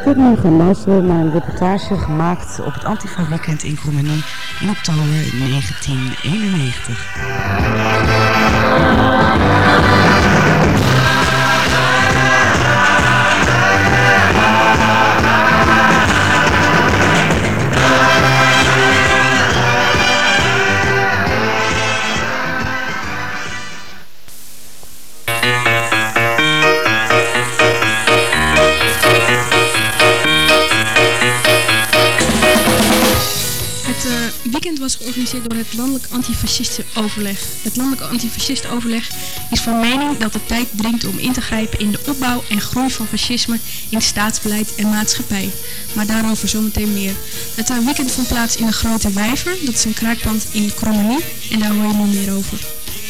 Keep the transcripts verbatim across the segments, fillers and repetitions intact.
kunt nu gaan luisteren naar een reportage gemaakt op het Antifa-weekend in Krommenie in oktober negentien eenennegentig. Was georganiseerd door het Landelijk Antifascistenoverleg. Het Landelijk Antifascistenoverleg is van mening dat de tijd dringt om in te grijpen in de opbouw en groei van fascisme in staatsbeleid en maatschappij. Maar daarover zometeen meer. Het weekend vond plaats in de Grote Wijver, dat is een kraakpand in Krommenie, en daar hoor je nu meer over.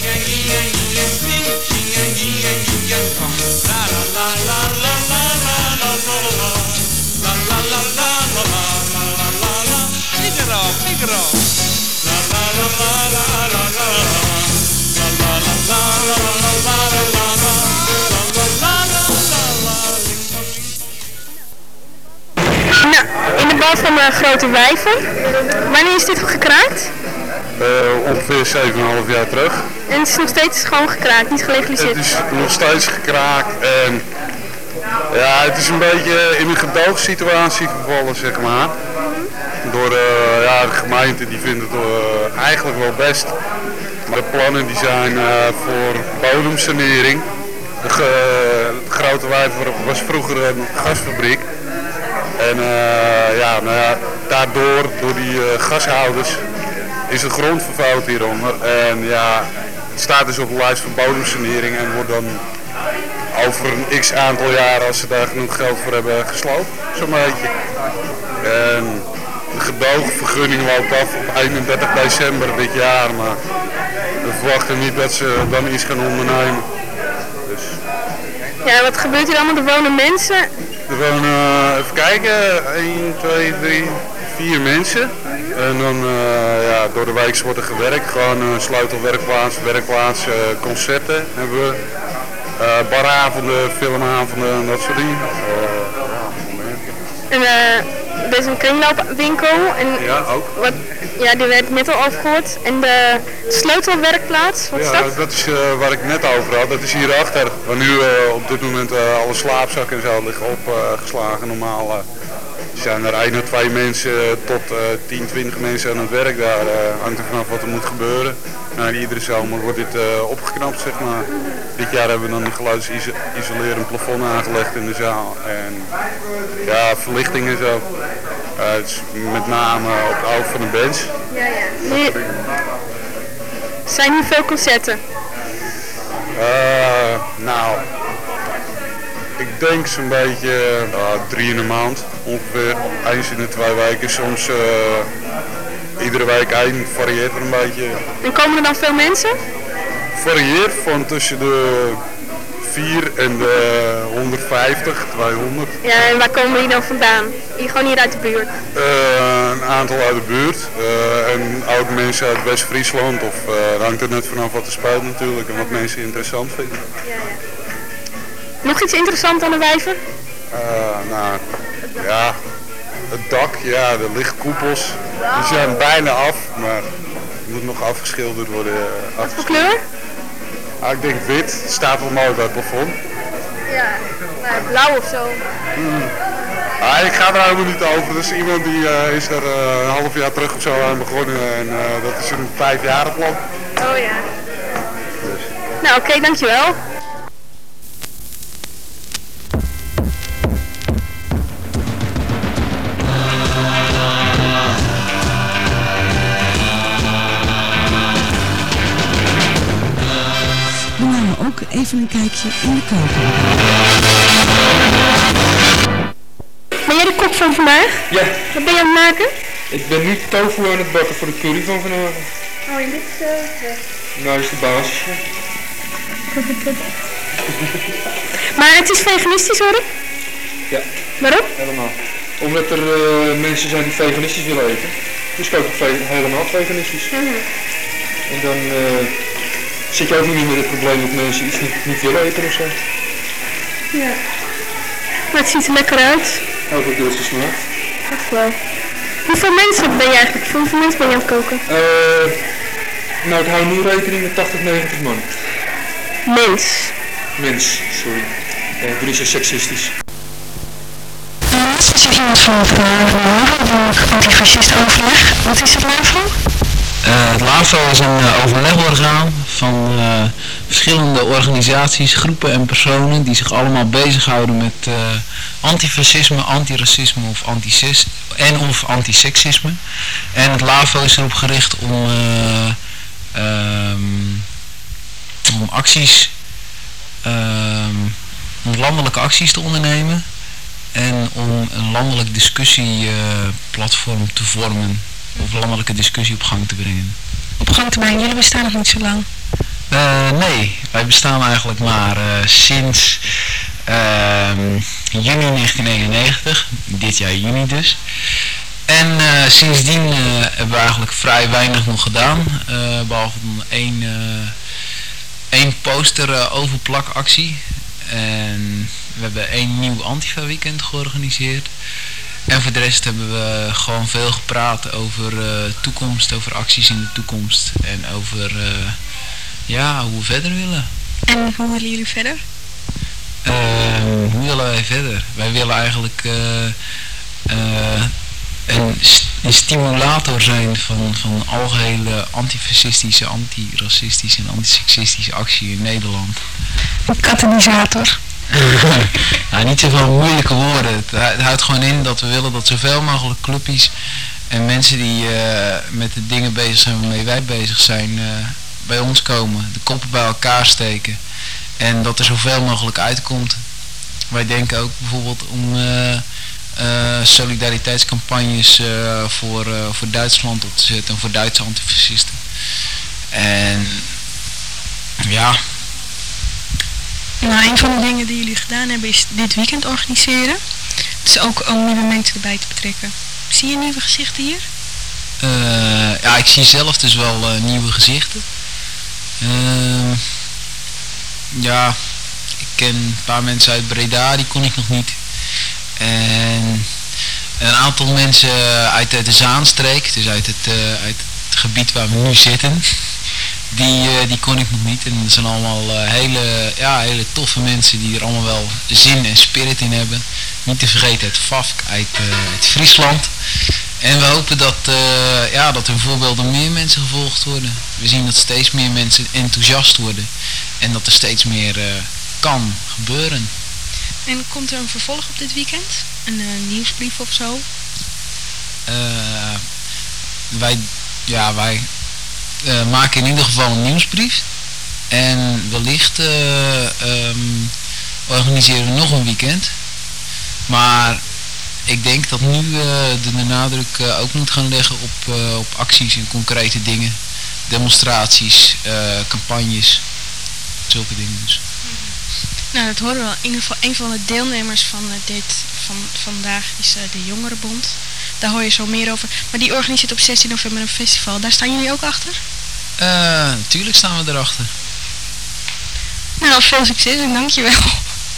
Nou, in de bal van de Grote Wijver. Wanneer is dit gekraakt? Uh, ongeveer zeven komma vijf jaar terug. En het is nog steeds gewoon gekraakt, niet gelegaliseerd? Het is nog steeds gekraakt en ja, het is een beetje in een gedoogsituatie gevallen, zeg maar. Door uh, ja, de gemeente, die vindt het uh, eigenlijk wel best. Maar de plannen die zijn uh, voor bodemsanering. De, ge, de Grote Wijver was vroeger een gasfabriek. En uh, ja, nou ja, daardoor, door die uh, gashouders, is de grond vervuild hieronder. En ja, het staat dus op de lijst van bodemsanering en wordt dan over een x aantal jaren, als ze daar genoeg geld voor hebben, gesloopt. Zo'n beetje. En de gedoogvergunning loopt af op eenendertig december dit jaar, maar we verwachten niet dat ze dan iets gaan ondernemen. Dus. Ja, wat gebeurt hier allemaal? Er wonen mensen? Er wonen, uh, even kijken, één, twee, drie, vier mensen. En dan uh, ja, door de week wordt er gewerkt, gewoon uh, sleutelwerkplaats, werkplaats, uh, concerten hebben we. Uh, baravonden, filmavonden en dat soort dingen. Uh, en uh, er is een kringloopwinkel. En ja, ook. Wat, ja, die werd net al afgehoord. En de sleutelwerkplaats, wat ja, is dat? dat is uh, waar ik net over had. Dat is hierachter. Waar nu uh, op dit moment uh, alle slaapzakken en zo liggen opgeslagen. Uh, Normaal uh, zijn er één of twee mensen tot uh, tien, twintig mensen aan het werk daar. Uh, hangt er vanaf wat er moet gebeuren. Nou, iedere zomer wordt dit uh, opgeknapt, zeg maar. Dit jaar hebben we dan een geluidsisolerend plafond aangelegd in de zaal. En ja, verlichting en zo. Uh, het is met name op het oog van de bench. Ja, ja. Nee. Zijn hier veel concerten? Uh, nou, ik denk zo'n beetje uh, drie in een maand ongeveer. Eens in de twee weken, soms uh, iedere week één, varieert er een beetje. En komen er dan veel mensen? Varieert van tussen de vier en de honderdvijftig, tweehonderd. Ja, en waar komen die dan vandaan? Hier, gewoon hier uit de buurt? Uh, een aantal uit de buurt. Uh, en ook mensen uit West-Friesland. Of uh, het hangt er net vanaf wat er speelt natuurlijk en wat mensen interessant vinden. Ja, ja. Nog iets interessants aan de Wijver? Uh, nou, ja, het dak, ja, de lichtkoepels. Die zijn bijna af, maar het moet nog afgeschilderd worden. Uh, wat voor kleur? Ah, ik denk wit, het staat wel mooi bij het plafond. Ja, nou, blauw of zo. Mm. Ah, ik ga er helemaal niet over. Dus iemand die uh, is er uh, een half jaar terug of zo aan begonnen en uh, dat is een vijfjarenplan. Oh ja. Dus. Nou oké, okay, dankjewel. We namen ook even een kijkje in de keuken. Ben jij de kok van vandaag? Ja. Wat ben je aan het maken? Ik ben nu tofu aan het bakken voor de curry van vanavond. Oh, en dit is uh, nou is de basis. Maar het is veganistisch hoor? Ja. Waarom? Helemaal. Omdat er uh, mensen zijn die veganistisch willen eten. Dus kook ik ve- helemaal veganistisch. Mm-hmm. En dan uh, zit je ook niet met het probleem dat mensen iets niet, niet willen eten of zo. Ja. Maar het ziet er lekker uit. over deeltjes gemaakt. Echt wel. Hoeveel mensen ben je eigenlijk? Voor hoeveel mensen ben je aan het koken? Uh, nou, ik hou nu rekening met tachtig, negentig man. Mens. Mens, sorry. Uh, ik ben niet zo seksistisch. Is er iemand van het LAVO, antifascist overleg? Wat is het LAVO? Uh, het LAVO is een uh, overlegorgaan van uh, verschillende organisaties, groepen en personen die zich allemaal bezighouden met uh, antifascisme, antiracisme of antises en of antiseksisme. En het LAVO is erop gericht om, uh, um, om acties, um, om landelijke acties te ondernemen en om een landelijk discussieplatform uh, te vormen. Of landelijke discussie op gang te brengen. Op gang te brengen? Jullie bestaan nog niet zo lang? Uh, nee, wij bestaan eigenlijk maar uh, sinds uh, juni negentien eenennegentig, dit jaar juni dus. En uh, sindsdien uh, hebben we eigenlijk vrij weinig nog gedaan, uh, behalve dan één, uh, één poster uh, overplakactie. En we hebben één nieuw Antifa weekend georganiseerd. En voor de rest hebben we gewoon veel gepraat over uh, toekomst, over acties in de toekomst en over uh, ja, hoe we verder willen. En hoe willen jullie verder? Uh, hoe willen wij verder? Wij willen eigenlijk uh, uh, een, st een stimulator zijn van, van algehele antifascistische, antiracistische en antiseksistische actie in Nederland. Een katalysator. Nou, niet zoveel moeilijke woorden. Het, het houdt gewoon in dat we willen dat zoveel mogelijk clubjes en mensen die uh, met de dingen bezig zijn waarmee wij bezig zijn, uh, bij ons komen. De koppen bij elkaar steken. En dat er zoveel mogelijk uitkomt. Wij denken ook bijvoorbeeld om uh, uh, solidariteitscampagnes uh, voor, uh, voor Duitsland op te zetten. En voor Duitse antifascisten. En ja... Nou, een van de dingen die jullie gedaan hebben is dit weekend organiseren. Dus ook om nieuwe mensen erbij te betrekken. Zie je nieuwe gezichten hier? Uh, ja, ik zie zelf dus wel uh, nieuwe gezichten. Uh, ja, ik ken een paar mensen uit Breda, die kon ik nog niet. En een aantal mensen uit de Zaanstreek, dus uit het, uh, uit het gebied waar we nu zitten. Die, uh, die kon ik nog niet. En dat zijn allemaal uh, hele, ja, hele toffe mensen die er allemaal wel zin en spirit in hebben. Niet te vergeten het F A F K uit, uh, uit Friesland. En we hopen dat, uh, ja, dat hun voorbeelden meer mensen gevolgd worden. We zien dat steeds meer mensen enthousiast worden. En dat er steeds meer uh, kan gebeuren. En komt er een vervolg op dit weekend? Een uh, nieuwsbrief of zo? Uh, wij, ja, wij... Uh, maken in ieder geval een nieuwsbrief. En wellicht uh, um, organiseren we nog een weekend. Maar ik denk dat nu uh, de, de nadruk uh, ook moet gaan leggen op, uh, op acties en concrete dingen. Demonstraties, uh, campagnes, zulke dingen dus. Nou, dat horen we wel. In ieder geval een van de deelnemers van uh, dit van vandaag is uh, de Jongerenbond. Daar hoor je zo meer over. Maar die organiseert op zestien november een festival. Daar staan jullie ook achter? Uh, natuurlijk staan we erachter. Nou, veel succes en dankjewel. Oké.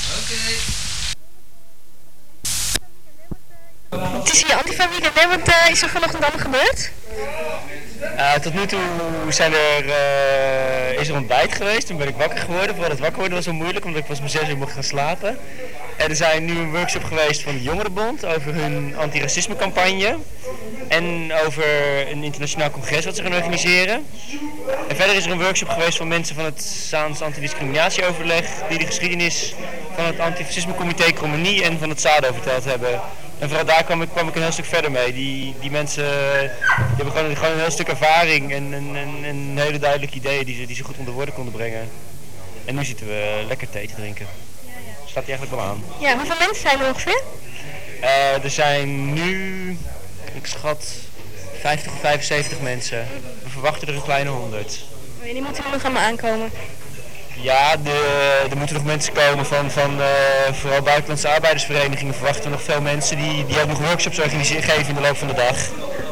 Okay. Het is hier Antifa weekend, hè? Wat uh, is er vanochtend allemaal gebeurd? Uh, tot nu toe zijn er, uh, is er ontbijt geweest, toen ben ik wakker geworden. Vooral het wakker worden was zo moeilijk, omdat ik pas om zes uur mocht gaan slapen. Er zijn nu een workshop geweest van de Jongerenbond over hun antiracisme campagne. En over een internationaal congres wat ze gaan organiseren. En verder is er een workshop geweest van mensen van het Zaans Antidiscriminatieoverleg, die de geschiedenis van het Antifascisme Comité Krommenie en van het SADO verteld hebben. En vooral daar kwam ik, kwam ik een heel stuk verder mee. Die, die mensen die hebben gewoon, gewoon een heel stuk ervaring en, en, en, en hele duidelijke ideeën die ze, die ze goed onder woorden konden brengen. En nu zitten we lekker thee te drinken. Staat hij eigenlijk wel aan. Ja, hoeveel mensen zijn er ongeveer? Uh, er zijn nu, ik schat, vijftig of vijfenzeventig mensen. We verwachten er een kleine honderd. En die moeten nog allemaal aankomen? Ja, de, er moeten nog mensen komen van, van uh, vooral buitenlandse arbeidersverenigingen. Verwachten we nog veel mensen die, die ook nog workshops organiseren, geven in de loop van de dag.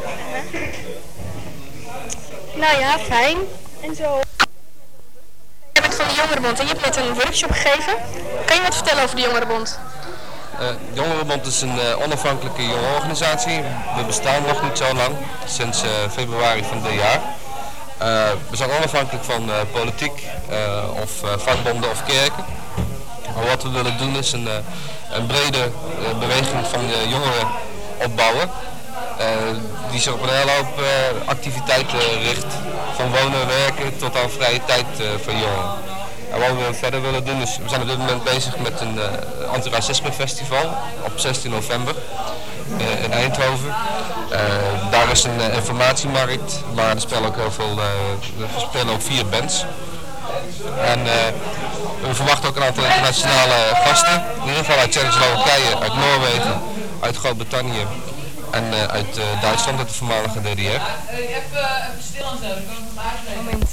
Nou ja, fijn. En zo. Je bent van de Jongerenbond en je hebt net een workshop gegeven. Kan je wat vertellen over de Jongerenbond? Uh, Jongerenbond is een uh, onafhankelijke jongerenorganisatie. We bestaan nog niet zo lang, sinds uh, februari van dit jaar. Uh, we zijn onafhankelijk van uh, politiek uh, of uh, vakbonden of kerken. Maar wat we willen doen is een, uh, een brede uh, beweging van uh, jongeren opbouwen. Uh, die zich op een hele hoop uh, activiteiten richt. Van wonen, werken tot aan vrije tijd uh, voor jongeren. En wat we verder willen doen is, we zijn op dit moment bezig met een uh, antiracisme festival op zestien november uh, in Eindhoven. Uh, daar is een uh, informatiemarkt, maar er spelen ook heel veel, uh, er spelen ook vier bands. En uh, we verwachten ook een aantal internationale gasten, in ieder geval uit Tsjechoslowakije, uit Noorwegen, uit Groot-Brittannië en uh, uit uh, Duitsland, uit de voormalige D D R. Even, even stil aan zetten, dan kan ik hem moment.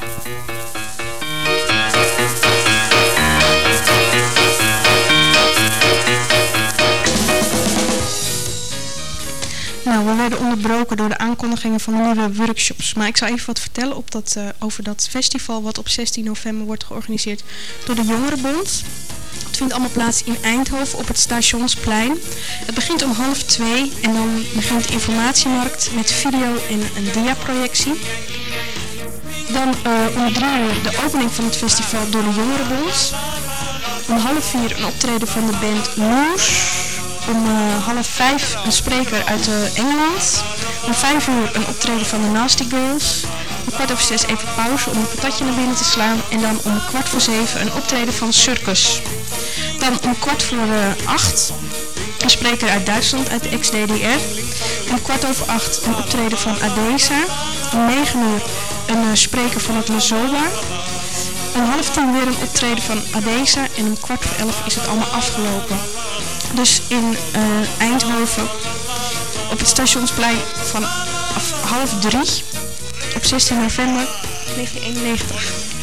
Nou, we werden onderbroken door de aankondigingen van de nieuwe workshops. Maar ik zal even wat vertellen op dat, uh, over dat festival wat op zestien november wordt georganiseerd door de Jongerenbond. Het vindt allemaal plaats in Eindhoven op het Stationsplein. Het begint om half twee en dan begint de informatiemarkt met video en een diaprojectie. Dan uh, om drie uur de opening van het festival door de Jongerenbond. Om half vier een optreden van de band Moose. Om uh, half vijf een spreker uit uh, Engeland. Om vijf uur een optreden van de Nasty Girls. Om kwart over zes even pauze om een patatje naar binnen te slaan. En dan om kwart voor zeven een optreden van Circus. Dan om kwart voor uh, acht een spreker uit Duitsland, uit de ex-D D R. Om kwart over acht een optreden van Adesa. Om negen uur een uh, spreker van het Lazoba. Om half tien weer een optreden van Adesa. En om kwart voor elf is het allemaal afgelopen. Dus in uh, Eindhoven op het Stationsplein van half drie op zestien november negentien eenennegentig.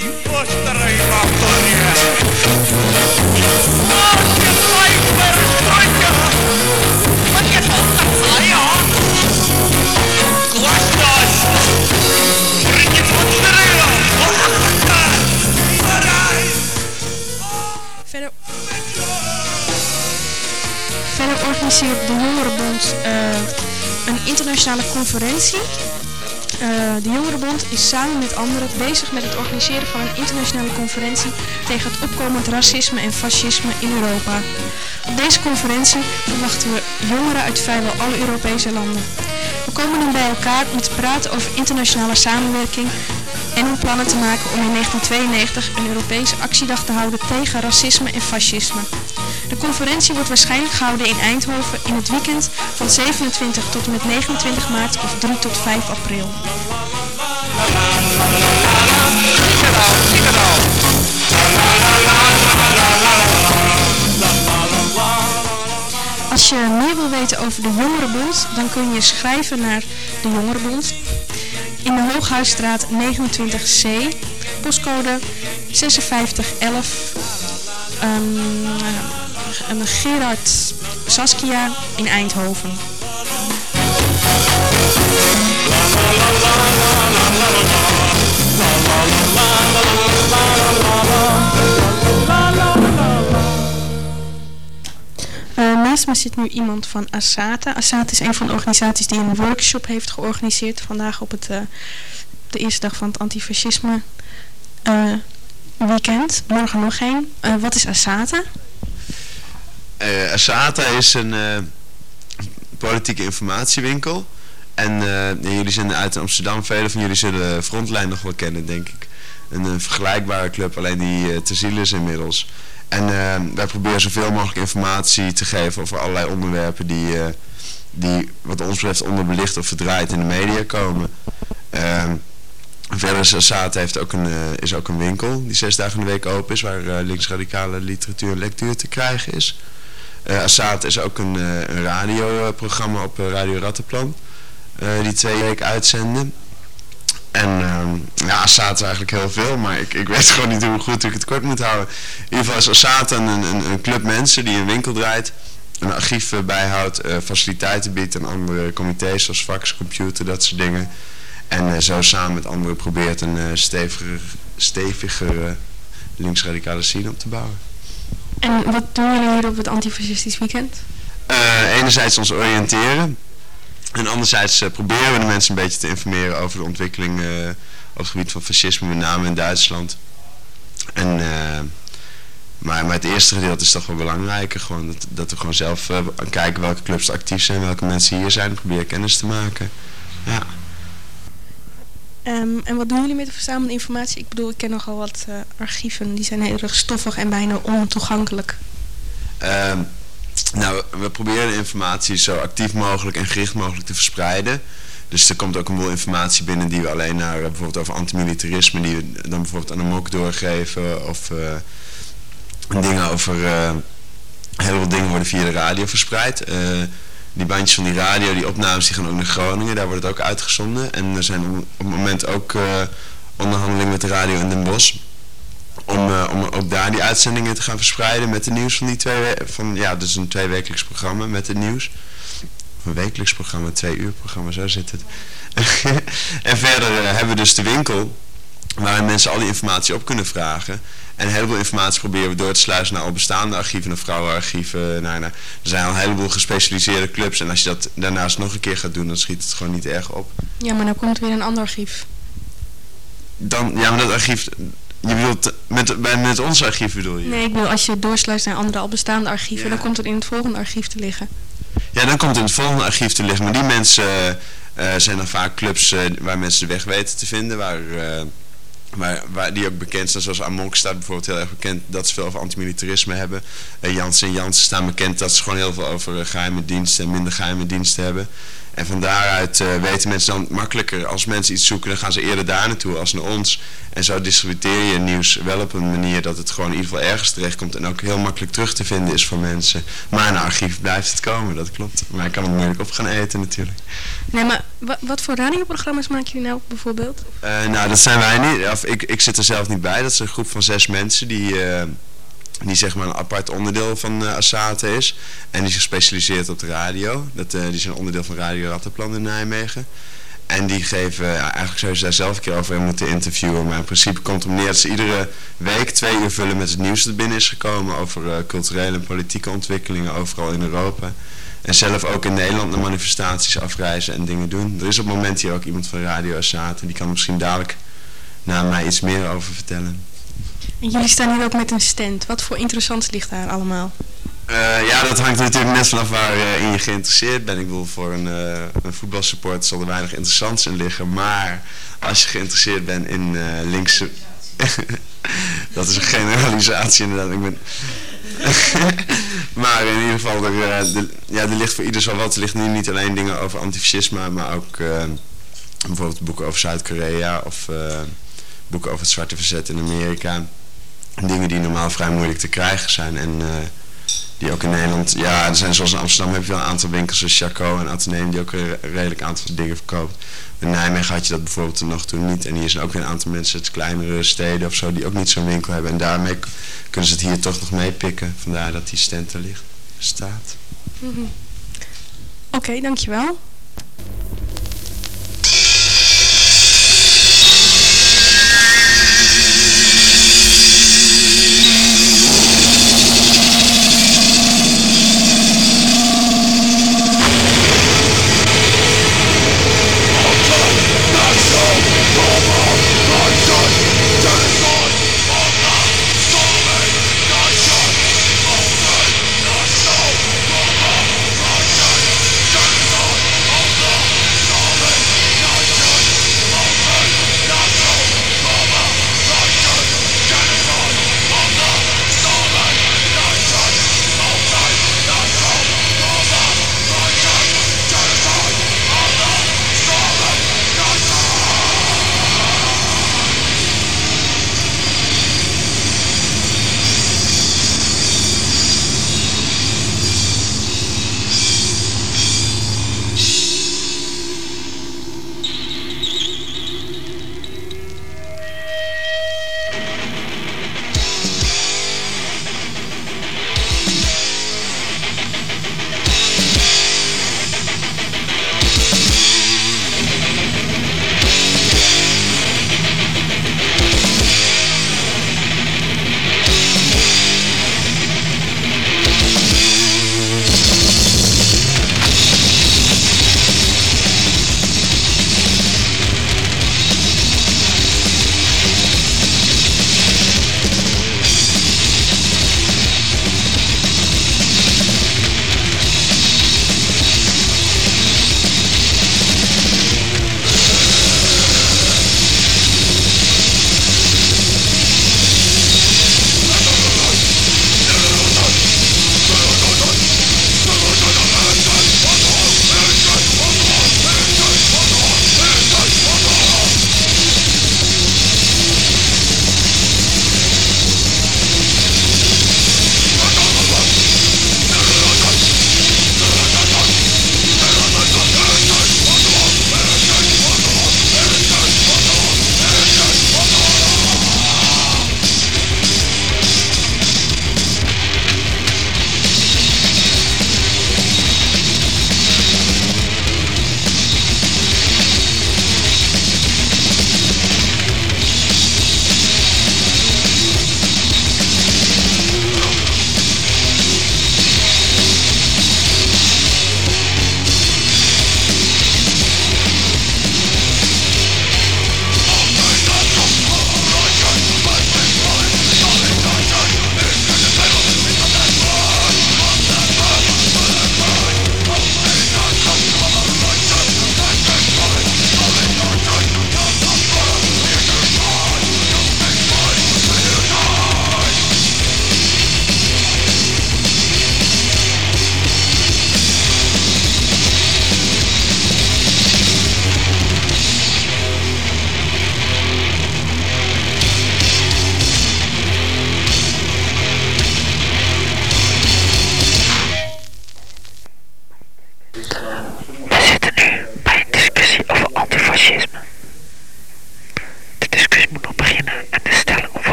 Verder... Verder organiseert de Jongerenbond uh, een internationale conferentie. Uh, de Jongerenbond is samen met anderen bezig met het organiseren van een internationale conferentie tegen het opkomend racisme en fascisme in Europa. Op deze conferentie verwachten we jongeren uit vrijwel alle Europese landen. We komen dan bij elkaar om te praten over internationale samenwerking en om plannen te maken om in negentien tweeënnegentig een Europese actiedag te houden tegen racisme en fascisme. De conferentie wordt waarschijnlijk gehouden in Eindhoven in het weekend van zevenentwintig tot en met negenentwintig maart of drie tot vijf april. Als je meer wil weten over de Jongerenbond, dan kun je schrijven naar de Jongerenbond in de Hooghuisstraat negenentwintig C, postcode zesenvijftig elf. Um, en Gerard Saskia in Eindhoven. Uh, naast me zit nu iemand van Asata. Asata is een van de organisaties die een workshop heeft georganiseerd vandaag op het, uh, de eerste dag van het antifascisme uh, weekend. Morgen nog één. Uh, wat is Asata? Uh, Asata is een uh, politieke informatiewinkel. En uh, ja, jullie zijn uit Amsterdam. Velen van jullie zullen Frontline nog wel kennen, denk ik. Een, een vergelijkbare club, alleen die uh, te ziel is inmiddels. En uh, wij proberen zoveel mogelijk informatie te geven over allerlei onderwerpen die, uh, die wat ons betreft onderbelicht of verdraaid in de media komen. Uh, verder is Asata heeft ook een, uh, is ook een winkel die zes dagen in de week open is, waar uh, linksradicale literatuur en lectuur te krijgen is. Uh, Asata is ook een, uh, een radioprogramma op uh, Radio Rattenplan, uh, die twee weken uitzenden. En uh, ja, Asata is eigenlijk heel veel, maar ik, ik weet gewoon niet hoe goed ik het kort moet houden. In ieder geval is Asata een, een, een club mensen die een winkel draait, een archief uh, bijhoudt, uh, faciliteiten biedt aan andere comité's zoals fax, computer, dat soort dingen. En uh, zo samen met anderen probeert een uh, steviger, steviger uh, linksradicale scene op te bouwen. En wat doen jullie hier op het antifascistisch weekend? Uh, enerzijds ons oriënteren. En anderzijds uh, proberen we de mensen een beetje te informeren over de ontwikkeling uh, op het gebied van fascisme, met name in Duitsland. En, uh, maar, maar het eerste gedeelte is toch wel belangrijker. Gewoon dat, dat we gewoon zelf uh, kijken welke clubs actief zijn, welke mensen hier zijn. En proberen kennis te maken. Ja. Um, en wat doen jullie met de verzamelde informatie? Ik bedoel, ik ken nogal wat uh, archieven. Die zijn heel erg stoffig en bijna ontoegankelijk. Um, nou, we proberen de informatie zo actief mogelijk en gericht mogelijk te verspreiden. Dus er komt ook een boel informatie binnen die we alleen naar, uh, bijvoorbeeld over antimilitarisme, die we dan bijvoorbeeld aan de M O K doorgeven. Of uh, dingen over, uh, heel veel dingen worden via de radio verspreid. Uh, Die bandjes van die radio, die opnames, die gaan ook naar Groningen. Daar wordt het ook uitgezonden. En er zijn op het moment ook uh, onderhandelingen met de radio in Den Bosch. Om, uh, om ook daar die uitzendingen te gaan verspreiden met het nieuws van die twee weken. Van, ja, dus een tweewekelijks programma met het nieuws. Of een wekelijks programma, twee uur programma, zo zit het. En verder uh, hebben we dus de winkel, waar mensen al die informatie op kunnen vragen. En een heleboel informatie proberen we door te sluizen naar al bestaande archieven, naar vrouwenarchieven. Naar, naar, er zijn al een heleboel gespecialiseerde clubs. En als je dat daarnaast nog een keer gaat doen, dan schiet het gewoon niet erg op. Ja, maar dan komt weer een ander archief. Dan, ja, maar dat archief, je bedoelt, met, met, met ons archief bedoel je? Nee, ik bedoel, als je doorsluist naar andere al bestaande archieven, ja. Dan komt het in het volgende archief te liggen. Ja, dan komt het in het volgende archief te liggen. Maar die mensen uh, zijn dan vaak clubs uh, waar mensen de weg weten te vinden, waar... Uh, Maar waar die ook bekend zijn, zoals Amok staat bijvoorbeeld heel erg bekend dat ze veel over antimilitarisme hebben. Uh, Janssen en Janssen staan bekend dat ze gewoon heel veel over uh, geheime diensten en minder geheime diensten hebben. En van daaruit uh, weten mensen dan makkelijker, als mensen iets zoeken, dan gaan ze eerder daar naartoe als naar ons. En zo distributeer je nieuws wel op een manier dat het gewoon in ieder geval ergens terechtkomt en ook heel makkelijk terug te vinden is voor mensen. Maar in een archief blijft het komen, dat klopt. Maar je kan het moeilijk op gaan eten natuurlijk. Nee, maar wat, wat voor radioprogramma's maken jullie nou bijvoorbeeld? Uh, nou, dat zijn wij niet. Of, ik, ik zit er zelf niet bij. Dat is een groep van zes mensen die, uh, die zeg maar een apart onderdeel van uh, Assate is. En die zich specialiseert op de radio. Dat, uh, die zijn onderdeel van Radio Rattenplan in Nijmegen. En die geven, uh, eigenlijk zou je daar zelf een keer over moeten interviewen. Maar in principe komt het om neer dat ze iedere week twee uur vullen met het nieuws dat binnen is gekomen. Over uh, culturele en politieke ontwikkelingen overal in Europa. En zelf ook in Nederland naar manifestaties afreizen en dingen doen. Er is op het moment hier ook iemand van Radio Assate. Die kan misschien dadelijk na mij iets meer over vertellen. En jullie staan hier ook met een stand. Wat voor interessants ligt daar allemaal? Uh, ja, dat hangt natuurlijk net vanaf waarin uh, je geïnteresseerd bent. Ik bedoel, voor een, uh, een voetbalsupport zal er weinig interessants in liggen. Maar als je geïnteresseerd bent in uh, linkse... dat is een generalisatie inderdaad. Ik ben... maar in ieder geval, er, uh, de, ja, er ligt voor ieder zo wat. Er ligt nu niet alleen dingen over antifascisme, maar ook uh, bijvoorbeeld boeken over Zuid-Korea of uh, boeken over het zwarte verzet in Amerika. Dingen die normaal vrij moeilijk te krijgen zijn en uh, die ook in Nederland, ja, er zijn zoals in Amsterdam heb je wel een aantal winkels zoals Chaco en Atheneum die ook een redelijk aantal dingen verkoopt. In Nijmegen had je dat bijvoorbeeld nog toen niet. En hier zijn ook weer een aantal mensen uit kleinere steden of zo die ook niet zo'n winkel hebben. En daarmee kunnen ze het hier toch nog meepikken. Vandaar dat die stand er ligt, staat. Mm-hmm. Oké, okay, dankjewel. Genocide!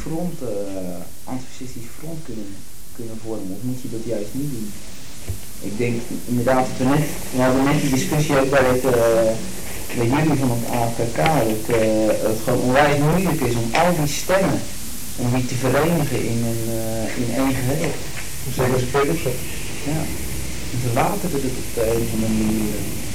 front, uh, antifascistisch front kunnen, kunnen vormen, of moet je dat juist niet doen? Ik denk inderdaad, we, net, we hadden net die discussie ook bij, het, uh, bij jullie van het A K K, dat uh, het gewoon onwijs moeilijk is om al die stemmen, om die te verenigen in, een, uh, in één geheel. Zeker als ik weet op zet. Ja, en ze laten het op de een of andere manier.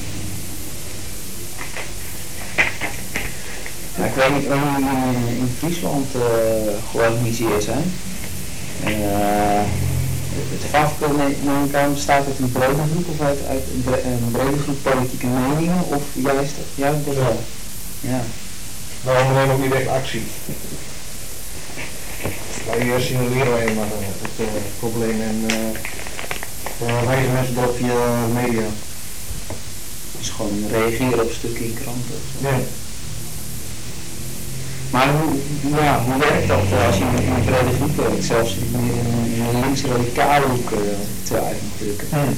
Ja, ik weet niet of jullie in, in Friesland uh, georganiseerd zijn. Uh, het vastpunt neem ik aan, bestaat uit een brede groep of uit, uit een, bre een brede groep politieke meningen of juist, juist dat wel? Ja. Maar we ondernemen ook niet echt actie. Wij signaleren alleen maar uh, het uh, probleem en uh, wijzen mensen door via media. Dus gewoon reageren op stukken in kranten. Ja. Maar hoe, ja, hoe werkt dat uh, als je in een brede groep werkt, zelfs in een links-radicale hoek uh, te uit moet drukken? Hmm.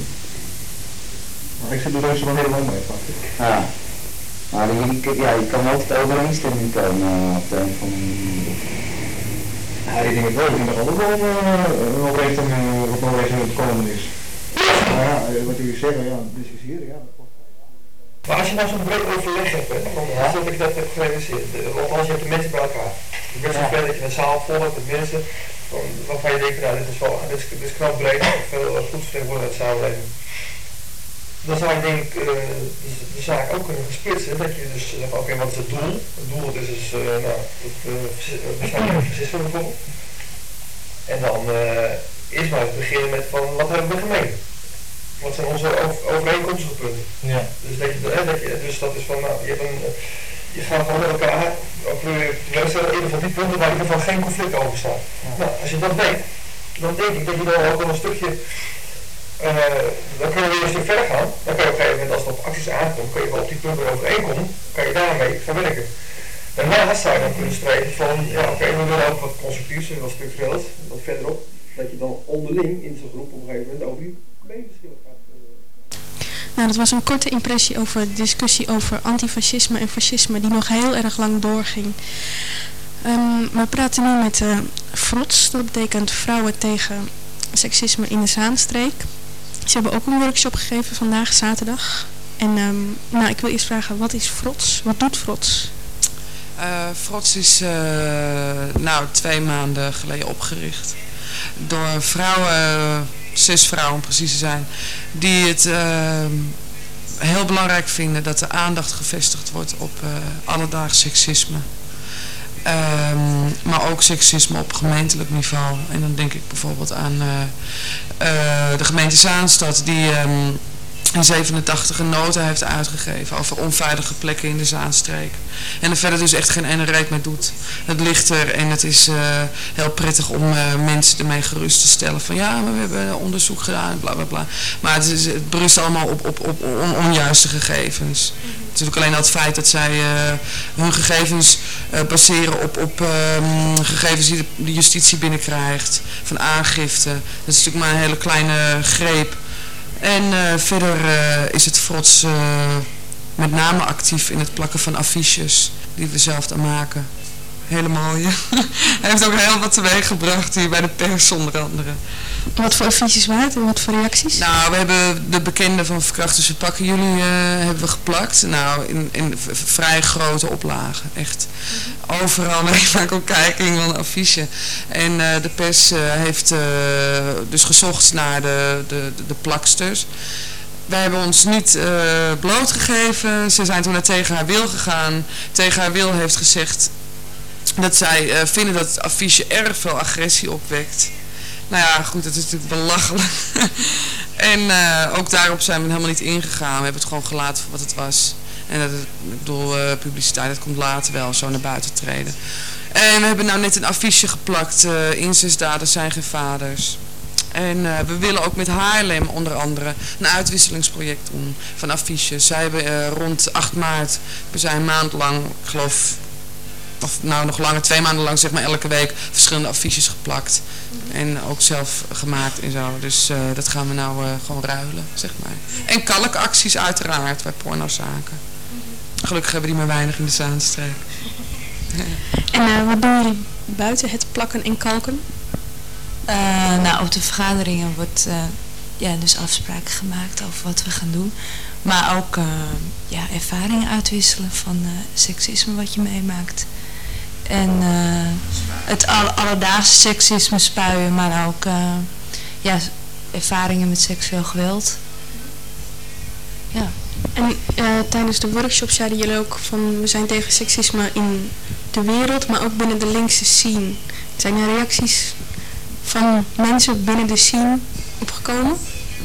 Maar ik zit er dus wel helemaal mee, dacht ik. Ja, maar je, ja, je kan altijd overeenstemming komen uh, op de een of andere manier. Ja, ik denk het wel. Ik denk dat er ook wel een overeenstemming wat overeenstemming te komen is. Maar ja, wat jullie zeggen, ja, discussiëren, ja. Maar als je nou zo'n breed overleg hebt, hè, dan ja. dat ik dat heb gerealiseerd. Want als je hebt de mensen bij elkaar. Je bent zo ja. dat je een zaal vol hebt met mensen waarvan je denkt, nou dit is wel dit is, dit is knap breed, veel goed vertegenwoordigd uit de samenleving. Dan zou je denk ik uh, de zaak ook kunnen versplitsen, dat je dus zegt, oké, okay, wat is het doel? Het doel is dus, uh, nou, het uh, bestaan van fascisme bijvoorbeeld. En dan uh, eerst maar eens beginnen met van, wat hebben we gemeen? Wat zijn onze overeenkomstige punten? Ja. Dus, dat je, dat je, dus dat is van, nou, je, hebt een, je gaat gewoon met elkaar over in ieder geval die punten waar in ieder geval geen conflict over staat. Ja. Nou, als je dat weet, dan denk ik dat je dan ook wel een stukje, uh, dan kun je weer een stuk verder gaan. Dan kan je op een gegeven moment, als het op acties aankomt, kan je wel op die punten overeenkomen, kan je daarmee gaan werken. Daarnaast zou je dan kunnen streven van, ja oké, okay, we willen ook wat constructiefs en wat structureels, wat verderop, dat je dan onderling in zo'n groep op een gegeven moment over die meningsverschillen gaat. Nou, dat was een korte impressie over de discussie over antifascisme en fascisme die nog heel erg lang doorging. Um, we praten nu met uh, Frots, dat betekent Vrouwen tegen Seksisme in de Zaanstreek. Ze hebben ook een workshop gegeven vandaag, zaterdag. En um, nou, ik wil eerst vragen, wat is Frots? Wat doet Frots? Uh, Frots is uh, nou, twee maanden geleden opgericht door vrouwen, zes vrouwen om precies te zijn, die het uh, heel belangrijk vinden dat de aandacht gevestigd wordt op uh, alledaags seksisme. Um, maar ook seksisme op gemeentelijk niveau. En dan denk ik bijvoorbeeld aan uh, uh, de gemeente Zaanstad die um, in zevenentachtig een nota heeft uitgegeven over onveilige plekken in de Zaanstreek. En er verder dus echt geen ene reet mee doet. Het ligt er en het is uh, heel prettig om uh, mensen ermee gerust te stellen. Van ja, maar we hebben onderzoek gedaan en bla bla bla. Maar het, is, het berust allemaal op, op, op on, onjuiste gegevens. Mm-hmm. Natuurlijk alleen al het feit dat zij uh, hun gegevens uh, baseren op, op um, gegevens die de, de justitie binnenkrijgt. Van aangifte. Dat is natuurlijk maar een hele kleine greep. En uh, verder uh, is het Frots uh, met name actief in het plakken van affiches die we zelf dan maken. Hele mooie. Hij heeft ook heel wat teweeg gebracht hier bij de pers onder andere. Wat voor affiches waren het en wat voor reacties? Nou, we hebben de bekende van Verkrachters Verpakken jullie uh, hebben we geplakt. Nou, in, in vrij grote oplagen. Echt. Mm-hmm. Overal meemaak ook kijking van een affiche. En uh, de pers uh, heeft uh, dus gezocht naar de, de, de, de plaksters. Wij hebben ons niet uh, blootgegeven. Ze zijn toen naar Tegen Haar Wil gegaan. Tegen Haar Wil heeft gezegd dat zij uh, vinden dat het affiche erg veel agressie opwekt. Nou ja, goed, dat is natuurlijk belachelijk. En uh, ook daarop zijn we helemaal niet ingegaan. We hebben het gewoon gelaten voor wat het was. En dat, ik bedoel, uh, publiciteit, dat komt later wel zo naar buiten treden. En we hebben nou net een affiche geplakt. Uh, incestdaders zijn geen vaders. En uh, we willen ook met Haarlem onder andere een uitwisselingsproject doen van affiches. Zij hebben uh, rond acht maart, we zijn een maand lang, ik geloof, of nou nog langer, twee maanden lang zeg maar elke week verschillende affiches geplakt. Mm-hmm. En ook zelf gemaakt en zo. Dus uh, dat gaan we nou uh, gewoon ruilen, zeg maar. En kalkacties uiteraard bij pornozaken. Mm-hmm. Gelukkig hebben die maar weinig in de Zaanstreek. En uh, wat doen jullie buiten het plakken en kalken? Uh, nou, op de vergaderingen wordt uh, ja, dus afspraken gemaakt over wat we gaan doen. Maar ook uh, ja, ervaringen uitwisselen van uh, seksisme wat je meemaakt. En uh, het alle, alledaagse seksisme spuien, maar ook uh, ja, ervaringen met seksueel geweld. Ja. En uh, tijdens de workshop zeiden jullie ook van we zijn tegen seksisme in de wereld, maar ook binnen de linkse scene. Zijn er reacties van mensen binnen de scene opgekomen?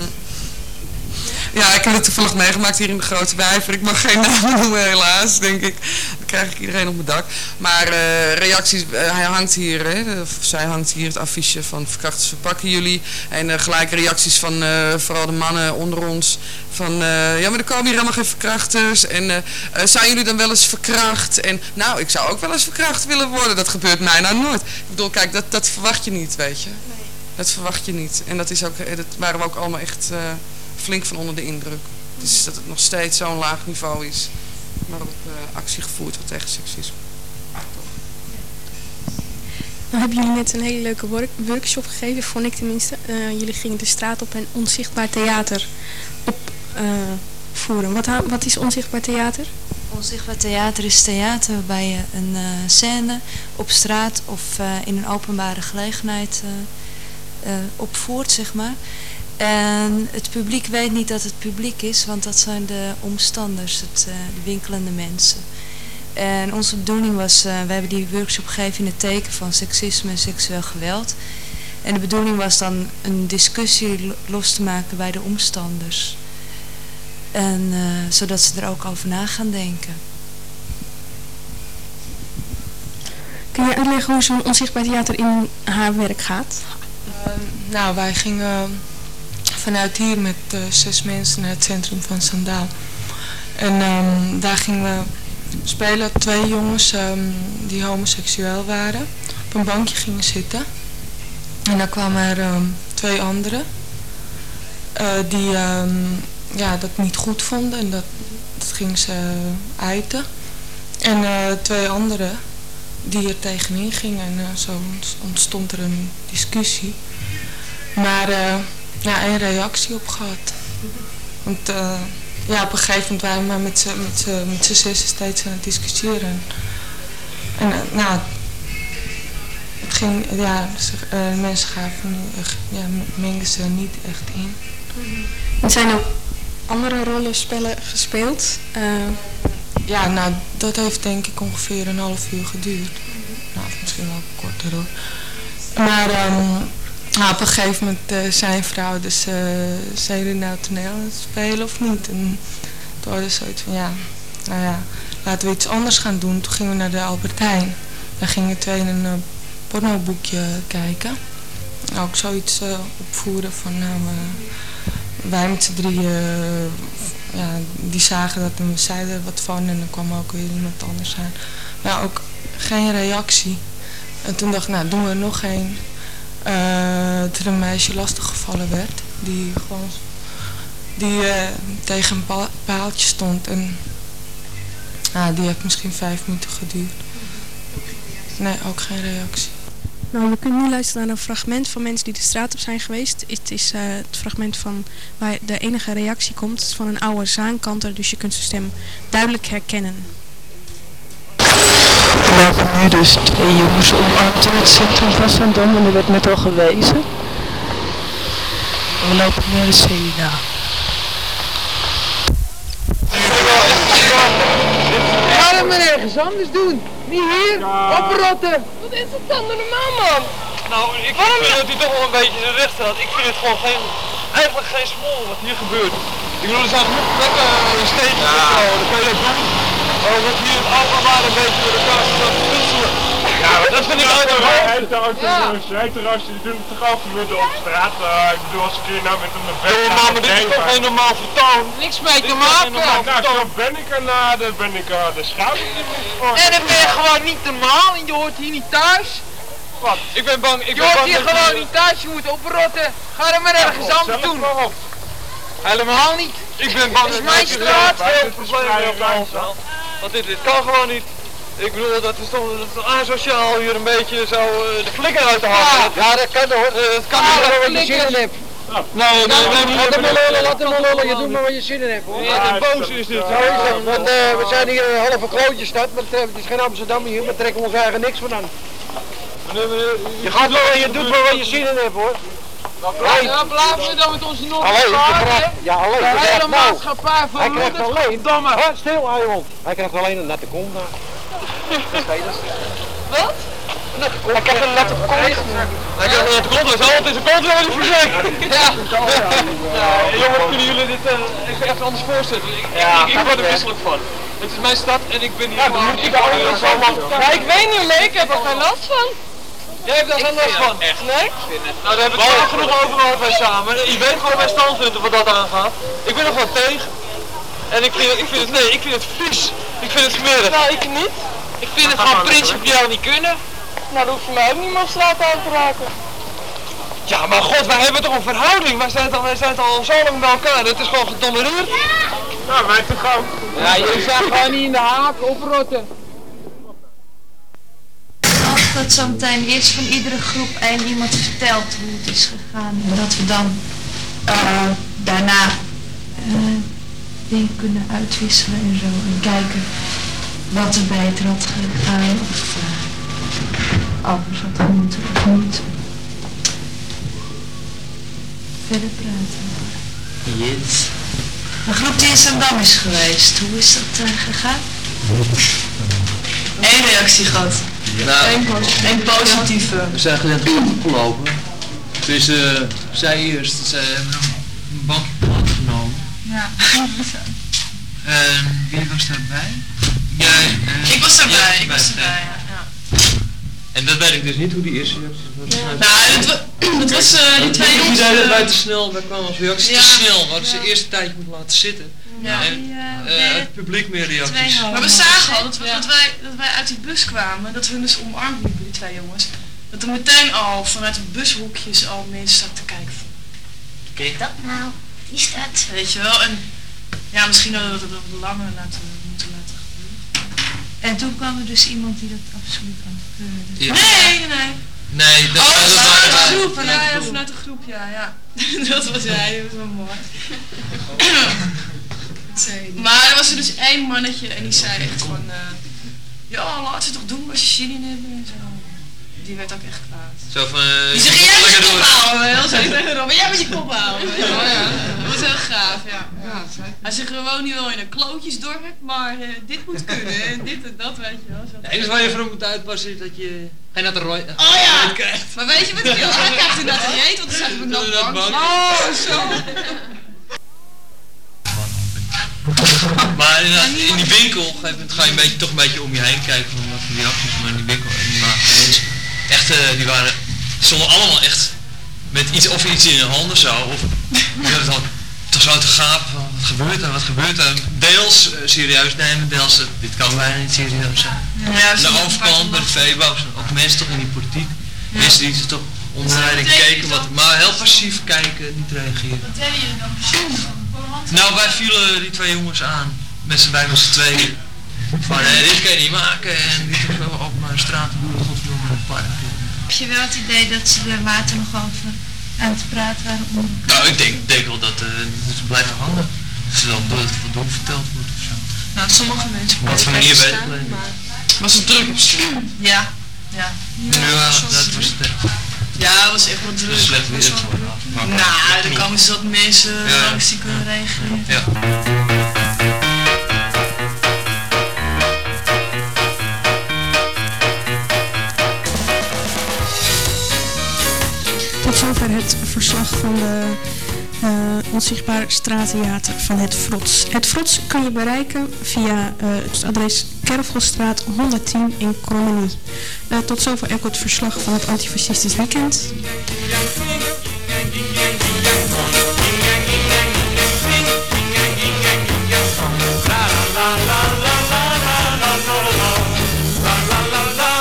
Ja, ik heb het toevallig meegemaakt hier in de Grote Vijver. Ik mag geen namen noemen helaas, denk ik. Dan krijg ik iedereen op mijn dak. Maar uh, reacties, uh, hij hangt hier, hè, of zij hangt hier het affiche van verkrachters verpakken jullie. En uh, gelijk reacties van uh, vooral de mannen onder ons. Van, uh, ja maar er komen hier helemaal geen verkrachters. En uh, uh, zijn jullie dan wel eens verkracht? En nou, ik zou ook wel eens verkracht willen worden. Dat gebeurt mij nou nooit. Ik bedoel, kijk, dat, dat verwacht je niet, weet je. Nee. Dat verwacht je niet. En dat, is ook, dat waren we ook allemaal echt... Uh, flink van onder de indruk. Dus dat het nog steeds zo'n laag niveau is waarop uh, actie gevoerd wordt tegen seksisme. Nou hebben jullie net een hele leuke work workshop gegeven, vond ik tenminste. Uh, jullie gingen de straat op en onzichtbaar theater opvoeren. Uh, wat, wat is onzichtbaar theater? Onzichtbaar theater is theater waarbij je een uh, scène op straat of uh, in een openbare gelegenheid uh, uh, opvoert, zeg maar. En het publiek weet niet dat het publiek is, want dat zijn de omstanders, het, uh, de winkelende mensen. En onze bedoeling was, uh, we hebben die workshop gegeven in het teken van seksisme en seksueel geweld. En de bedoeling was dan een discussie los te maken bij de omstanders. En uh, zodat ze er ook over na gaan denken. Kun je uitleggen hoe zo'n onzichtbaar theater in haar werk gaat? Uh, nou, wij gingen vanuit hier met uh, zes mensen naar het centrum van Sandaal. En um, daar gingen we spelen. Twee jongens um, die homoseksueel waren. Op een bankje gingen zitten. En dan kwamen er um, twee anderen. Uh, die um, ja, dat niet goed vonden. En dat, dat gingen ze uh, uiten. En uh, twee anderen die er tegenin gingen. En uh, zo ontstond er een discussie. Maar... Uh, Ja, een reactie op gehad. Want uh, ja, op een gegeven moment waren we maar met z'n met z'n, met z'n zessen steeds aan het discussiëren. En uh, nou, het ging, ja, uh, mensen gaven, uh, ja, mengen ze niet echt in. Er zijn ook andere rollenspellen gespeeld? Uh, ja, nou, dat heeft denk ik ongeveer een half uur geduurd. Nou, misschien wel korter hoor. Maar... Um, Nou, op een gegeven moment uh, zijn vrouw, dus uh, zijn jullie nou toneel aan het spelen of niet? En toen hadden we zoiets van, ja, nou ja, laten we iets anders gaan doen. Toen gingen we naar de Albert Heijn. Daar gingen twee in een uh, pornoboekje kijken. Ook zoiets uh, opvoeren van, nou, uh, wij met z'n drieën, uh, ja, die zagen dat en we zeiden er wat van en dan kwam ook weer iemand anders aan. Maar ook geen reactie. En toen dacht ik, nou, doen we er nog één. Uh, toen een meisje lastiggevallen werd, die gewoon die, uh, tegen een pa paaltje stond en uh, die heeft misschien vijf minuten geduurd. Nee, ook geen reactie. Nou, je kunt nu luisteren naar een fragment van mensen die de straat op zijn geweest. Het is uh, het fragment van waar de enige reactie komt. Het is van een oude zaankanter, dus je kunt zijn stem duidelijk herkennen. Er lopen nu dus twee jongens omarmd in het centrum van Zandam en er werd net al gewezen. We lopen naar de Sena. Ga het maar ergens anders doen. Niet hier, oprotten. Wat is het dan normaal, man? Nou, ik vind dat u toch wel een beetje de recht had. Ik vind het gewoon geen, eigenlijk geen smol wat hier gebeurt. Ik bedoel, er zijn genoeg plekken in steentjes en zo, dan kan je dat doen. Maar wat hier het openbaar een beetje met elkaar staat te kunstelen. Ja, dat vind ik altijd wel. Rijterras, die doen het toch ook midden op straat. Uh, ik bedoel, als ik hier nou met een vet... Ja, maar, maar dit is toch geen normaal vertoon? Niks mee te maken. Nou, zo ben ik er na, daar ben ik uh, de schouder voor. En dan ben je gewoon niet normaal en je hoort hier niet thuis. Wat? Ik ben bang, ik je ben hoort bang hier gewoon niet thuis, je moet oprotten. Ga er maar ergens ja, anders doen. Helemaal niet. Ik ben bang dat is mijn straat. Want dit, dit kan gewoon niet. Ik bedoel, dat is toch, dat is toch asociaal hier een beetje zo uh, de flikker uit te halen. Ja, ja, dat kan hoor. Uh, dat kan ah, niet wat je zin in hebt. Ja. Nee, nee, nee, nee, nee. Laat hem maar lullen, laat hem maar lullen. Je doet maar wat je zin in hebt hoor. Ja, ja, boos is dit. Zo is het, want uh, we zijn hier een halve klootjesstad, maar het, het is geen Amsterdam hier, maar trekken we ons eigen niks van aan. Meneer, meneer, je gaat lullen, je doet maar wat je zin in hebt hoor. Nou, ja, blijven we dan met onze nog alleen, krijgt, ja, alleen, de hele krijgt, nou, maatschappij van hij krijgt alleen, domme. Hè, stil Arjon, hij krijgt alleen een natte kont daar. Wat? Hij krijgt een natte kont. Hij krijgt een natte kont, hij zal altijd zijn kont wel niet verzekerd. Ja. Jongens, kunnen jullie dit uh, even, even anders voorstellen? Ik, ja, ik, ik, ik word er wisselijk van. Het is mijn stad en ik ben hier gewoon... Ik, ja, ik weet niet, nee, ik heb er geen last van. Jij hebt daar geen last van? Echt? Nee? Nou, daar hebben we het vaak genoeg over gehad wij samen. Je weet gewoon mijn standpunten wat dat aangaat. Ik ben er gewoon tegen. En ik vind, ik vind het, nee, ik vind het vies. Ik vind het smerig. Nou, ik niet. Ik vind het gewoon principieel niet kunnen. Nou, dat hoeft voor mij ook niet meer op straat aan te raken. Ja, maar god, wij hebben toch een verhouding. Wij zijn toch, wij zijn toch al zo lang bij elkaar. Het is gewoon getolereerd. Ja, wij toch ook. Ja, jullie zijn gewoon niet in de haak oprotten. Dat zometeen eerst van iedere groep één iemand vertelt hoe het is gegaan. En dat we dan uh, daarna uh, dingen kunnen uitwisselen en zo. En kijken wat er beter had gegaan of uh, anders had moeten of niet. Verder praten. Yes. De groep die in Zandam is geweest, hoe is dat uh, gegaan? Eén reactie gehad. Nou, Eén positieve. We zijn net opgelopen. Dus uh, zij eerst, zij hebben een bankje plat genomen. Ja. En wie was daarbij? Jij. Uh, ik was daarbij, ja, ik was daarbij, ja. ja. En dat weet ik dus niet hoe die eerste reacties was. Ja. Nou, het, wa het was uh, die twee jongens. Die zeiden wij te snel, wij kwamen als reactie ja. te snel. We hadden ze eerst een tijdje moeten laten zitten. Ja. En uh, het publiek meer reacties. Maar we zagen al dat, we, ja. dat, wij, dat wij uit die bus kwamen, dat we dus omarmd liepen, die twee jongens. Dat er meteen al vanuit de bushoekjes al mensen zaten te kijken van, wie is dat nou? Wie is dat? Weet je wel, en ja, misschien hadden we dat op langer laten, moeten laten gebeuren. En toen kwam er dus iemand die dat absoluut afkeurde. Ja. Nee, nee. Nee, dat, oh, dat, dat vanuit was de groep, vanuit ja, de ja, groep. vanuit de groep, ja, ja. Dat was hij, dat was wel mooi. Maar er was er dus één mannetje en die zei echt van, uh, ja, laat ze toch doen als je zin in hebt en zo. Die werd ook echt kwaad. Zo van, uh, die zei, jij moet je kop houden, heel zo tegen Robben, jij moet je kop houden. Ja, ja. Dat was heel gaaf, ja. ja. Hij zegt, we wonen hier wel in een klootjesdorp, maar uh, dit moet kunnen en dit en dat, weet je wel. Zo. Het enige waar je voor moet uitpassen is dat je geen natte rooi uh, oh, ja. krijgt. Maar weet je wat ik wil? Hij krijgt een natte reet, want dan zijn we nog bang. Oh, zo. Maar inderdaad, in die winkel op een gegeven moment ga je een beetje, toch een beetje om je heen kijken van wat voor reacties, maar in die winkel, die maakten mensen echt, uh, die waren, stonden allemaal echt met iets of iets in hun handen zo, of die hadden dan toch zo te gapen van wat gebeurt er, wat gebeurt er, deels uh, serieus nemen, deels uh, dit kan bijna niet serieus zijn. Ja, aan de overkant, bij de Febo, ook mensen toch in die politiek, ja. Mensen die ze toch onder de leiding keken, wat, maar heel passief kijken, niet reageren. Wat deden jullie dan precies? Nou, wij vielen die twee jongens aan, met z'n bij met z'n tweeën. Van, eh, dit kan je niet maken en dit is wel op mijn straat doen, godverdomme, een park. Heb je wel het idee dat ze er later nog over aan het praten waren onder elkaar? Nou, ik denk, denk wel dat, uh, dat ze blijven hangen. Dat ze dan door het door verteld wordt of zo. Nou, sommige mensen... Op wat voor manier weet ik alleen. Was het druk op straat? Ja. Ja, ja dat was het echt. Ja, het was echt wel druk. Slecht weer. Nou, er komen zat mensen ja. langs die kunnen reageren. Ja. Tot zover het verslag van de uh, onzichtbare straattheater van het Frots. Het Frots kun je bereiken via uh, het adres Kervelstraat honderdtien in Krommenie. Uh, tot zover ook het verslag van het Antifascistisch Weekend.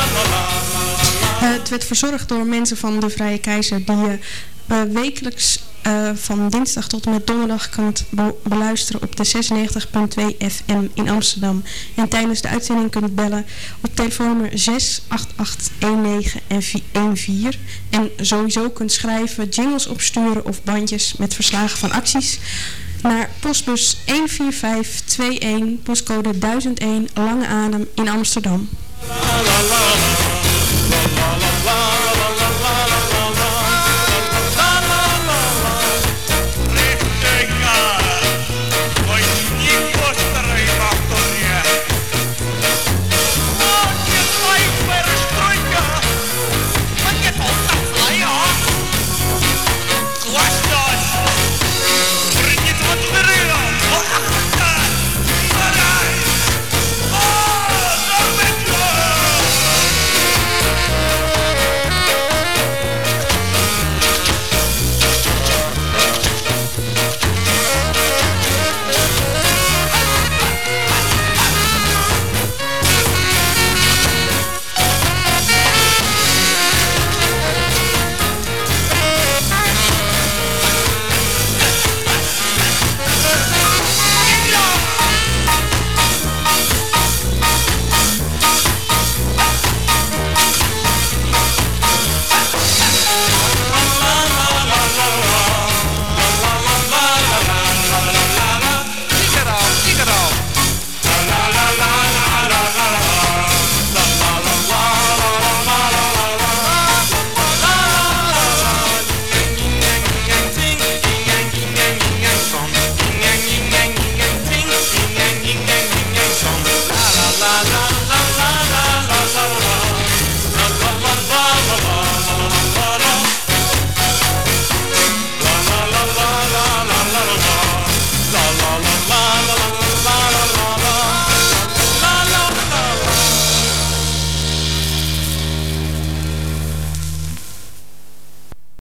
Uh, het werd verzorgd door mensen van de Vrije Keizer die uh, uh, wekelijks Uh, van dinsdag tot en met donderdag kan het be beluisteren op de zesennegentig komma twee F M in Amsterdam. En tijdens de uitzending kunt u bellen op telefoonnummer zes acht acht een negen en vier. En sowieso kunt schrijven, jingles opsturen of bandjes met verslagen van acties naar postbus een vier vijf twee een, postcode duizend één, Lange Adem in Amsterdam. La, la, la.